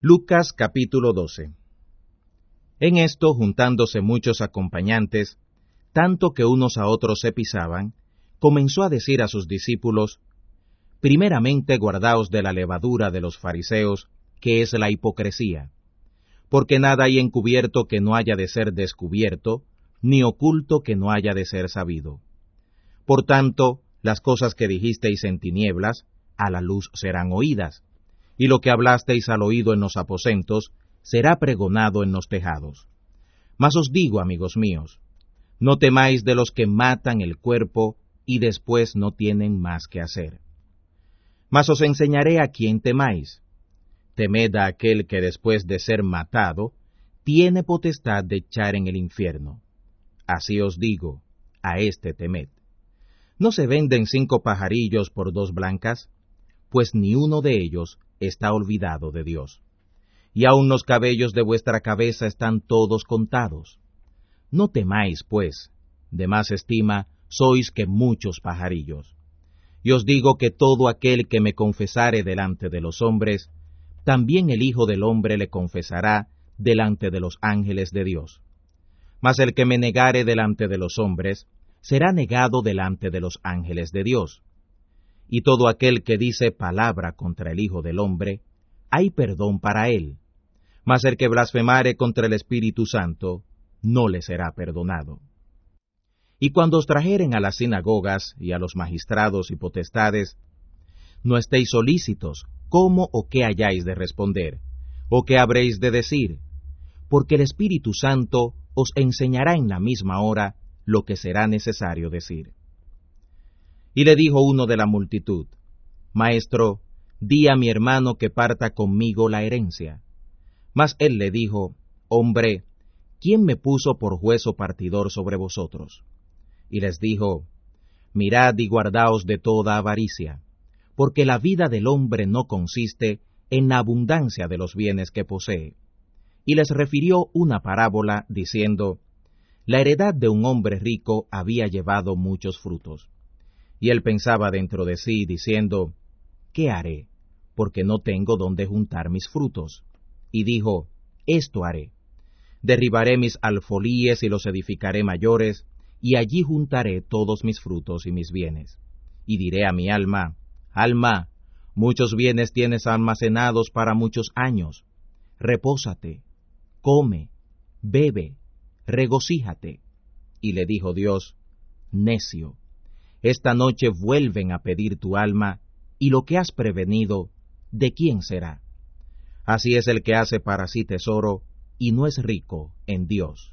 Lucas capítulo 12. En esto, juntándose muchos acompañantes, tanto que unos a otros se pisaban, comenzó a decir a sus discípulos: primeramente guardaos de la levadura de los fariseos, que es la hipocresía, porque nada hay encubierto que no haya de ser descubierto, ni oculto que no haya de ser sabido. Por tanto, las cosas que dijisteis en tinieblas, a la luz serán oídas, y lo que hablasteis al oído en los aposentos, será pregonado en los tejados. Mas os digo, amigos míos, no temáis de los que matan el cuerpo, y después no tienen más que hacer. Mas os enseñaré a quién temáis. Temed a aquel que después de ser matado, tiene potestad de echar en el infierno. Así os digo, a éste temed. ¿No se venden 5 pajarillos por 2 blancas? Pues ni uno de ellos está olvidado de Dios. Y aun los cabellos de vuestra cabeza están todos contados. No temáis, pues, de más estima sois que muchos pajarillos. Y os digo que todo aquel que me confesare delante de los hombres, también el Hijo del Hombre le confesará delante de los ángeles de Dios. Mas el que me negare delante de los hombres, será negado delante de los ángeles de Dios. Y todo aquel que dice palabra contra el Hijo del Hombre, hay perdón para él. Mas el que blasfemare contra el Espíritu Santo, no le será perdonado. Y cuando os trajeren a las sinagogas y a los magistrados y potestades, no estéis solícitos cómo o qué hayáis de responder, o qué habréis de decir, porque el Espíritu Santo os enseñará en la misma hora lo que será necesario decir. Y le dijo uno de la multitud: Maestro, di a mi hermano que parta conmigo la herencia. Mas él le dijo: Hombre, ¿quién me puso por juez o partidor sobre vosotros? Y les dijo: Mirad y guardaos de toda avaricia, porque la vida del hombre no consiste en la abundancia de los bienes que posee. Y les refirió una parábola, diciendo: La heredad de un hombre rico había llevado muchos frutos. Y él pensaba dentro de sí, diciendo: ¿Qué haré? Porque no tengo donde juntar mis frutos. Y dijo: Esto haré: derribaré mis alfolíes y los edificaré mayores, y allí juntaré todos mis frutos y mis bienes. Y diré a mi alma: Alma, muchos bienes tienes almacenados para muchos años. Repósate, come, bebe, regocíjate. Y le dijo Dios: Necio, esta noche vuelven a pedir tu alma, y lo que has prevenido, ¿de quién será? Así es el que hace para sí tesoro, y no es rico en Dios.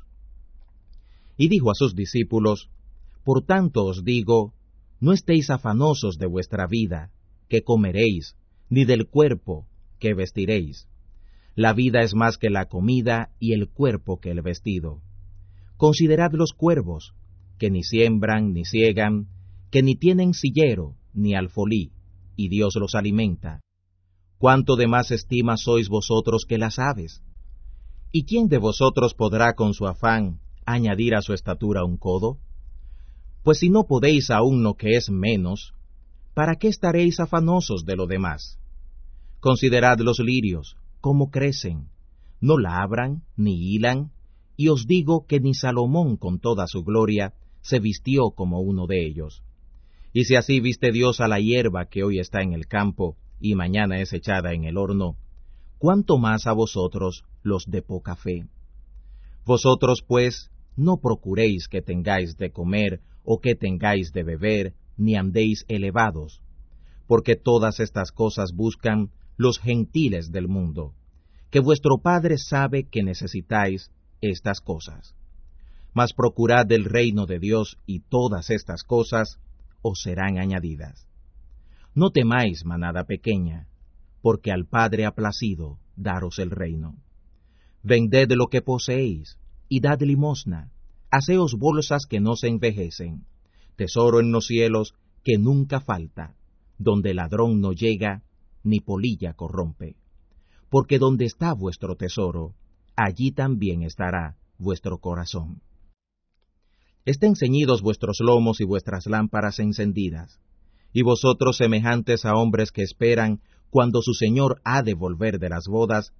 Y dijo a sus discípulos: Por tanto os digo, no estéis afanosos de vuestra vida, que comeréis, ni del cuerpo, que vestiréis. La vida es más que la comida, y el cuerpo que el vestido. Considerad los cuervos, que ni siembran ni siegan, que ni tienen sillero ni alfolí, y Dios los alimenta. ¿Cuánto de más estima sois vosotros que las aves? ¿Y quién de vosotros podrá con su afán añadir a su estatura un codo? Pues si no podéis aún lo que es menos, ¿para qué estaréis afanosos de lo demás? Considerad los lirios, cómo crecen, no labran ni hilan, y os digo que ni Salomón con toda su gloria se vistió como uno de ellos. Y si así viste Dios a la hierba que hoy está en el campo, y mañana es echada en el horno, ¿cuánto más a vosotros, los de poca fe? Vosotros, pues, no procuréis que tengáis de comer, o que tengáis de beber, ni andéis elevados, porque todas estas cosas buscan los gentiles del mundo, que vuestro Padre sabe que necesitáis estas cosas. Mas procurad el reino de Dios, y todas estas cosas os serán añadidas. No temáis, manada pequeña, porque al Padre ha placido daros el reino. Vended lo que poseéis, y dad limosna. Haceos bolsas que no se envejecen, tesoro en los cielos que nunca falta, donde ladrón no llega, ni polilla corrompe. Porque donde está vuestro tesoro, allí también estará vuestro corazón. Estén ceñidos vuestros lomos y vuestras lámparas encendidas, y vosotros semejantes a hombres que esperan cuando su Señor ha de volver de las bodas,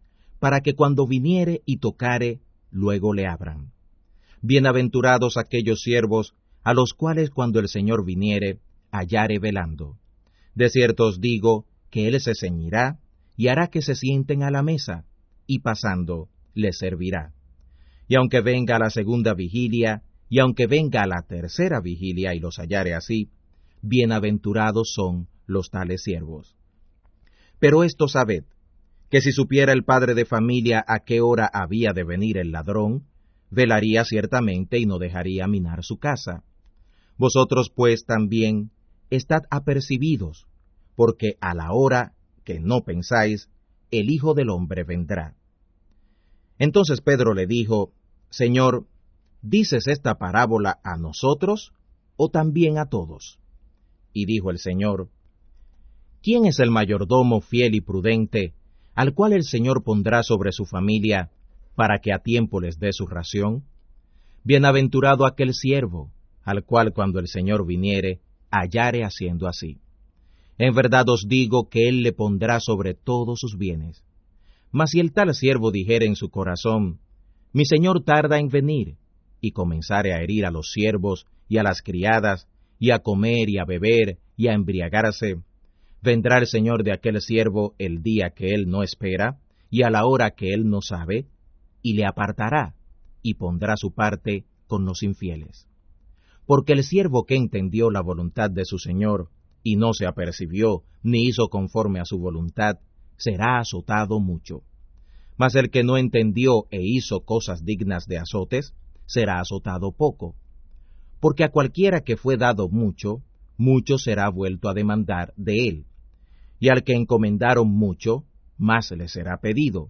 para que cuando viniere y tocare, luego le abran. Bienaventurados aquellos siervos, a los cuales cuando el Señor viniere, hallare velando. De cierto os digo, que él se ceñirá, y hará que se sienten a la mesa, y pasando, les servirá. Y aunque venga a la segunda vigilia, y aunque venga a la tercera vigilia y los hallare así, bienaventurados son los tales siervos. Pero esto sabed, que si supiera el padre de familia a qué hora había de venir el ladrón, velaría ciertamente y no dejaría minar su casa. Vosotros pues también estad apercibidos, porque a la hora que no pensáis, el Hijo del Hombre vendrá. Entonces Pedro le dijo, Señor, ¿dices esta parábola a nosotros, o también a todos? Y dijo el Señor, ¿quién es el mayordomo fiel y prudente, al cual el Señor pondrá sobre su familia, para que a tiempo les dé su ración? Bienaventurado aquel siervo, al cual cuando el Señor viniere, hallare haciendo así. En verdad os digo que él le pondrá sobre todos sus bienes. Mas si el tal siervo dijere en su corazón, mi señor tarda en venir, y comenzare a herir a los siervos y a las criadas, y a comer y a beber y a embriagarse, vendrá el señor de aquel siervo el día que él no espera, y a la hora que él no sabe, y le apartará, y pondrá su parte con los infieles. Porque el siervo que entendió la voluntad de su señor, y no se apercibió, ni hizo conforme a su voluntad, será azotado mucho. Mas el que no entendió e hizo cosas dignas de azotes, será azotado poco. Porque a cualquiera que fue dado mucho, mucho será vuelto a demandar de él. Y al que encomendaron mucho, más le será pedido.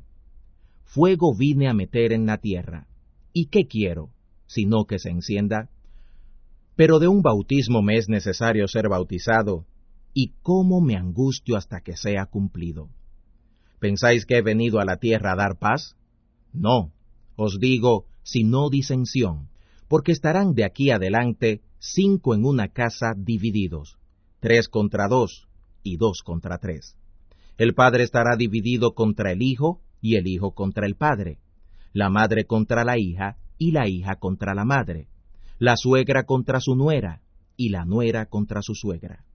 Fuego vine a meter en la tierra. ¿Y qué quiero? Sino que se encienda. Pero de un bautismo me es necesario ser bautizado, y cómo me angustio hasta que sea cumplido. ¿Pensáis que he venido a la tierra a dar paz? No, os digo, sino disensión, porque estarán de aquí adelante 5 en una casa divididos, 3 contra 2, y 2 contra 3. El padre estará dividido contra el hijo, y el hijo contra el padre, la madre contra la hija, y la hija contra la madre, la suegra contra su nuera, y la nuera contra su suegra.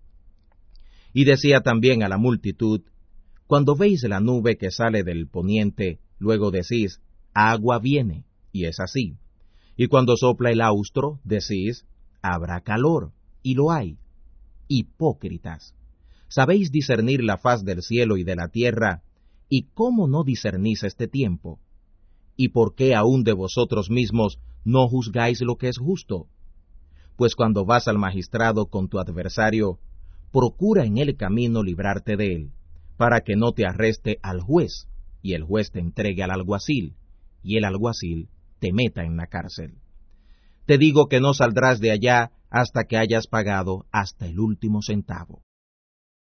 Y decía también a la multitud, cuando veis la nube que sale del poniente, luego decís, agua viene, y es así. Y cuando sopla el austro, decís, habrá calor, y lo hay. Hipócritas, sabéis discernir la faz del cielo y de la tierra, ¿y cómo no discernís este tiempo? ¿Y por qué aún de vosotros mismos no juzgáis lo que es justo? Pues cuando vas al magistrado con tu adversario, procura en el camino librarte de él, para que no te arreste al juez, y el juez te entregue al alguacil, y el alguacil te meta en la cárcel. Te digo que no saldrás de allá hasta que hayas pagado hasta el último centavo.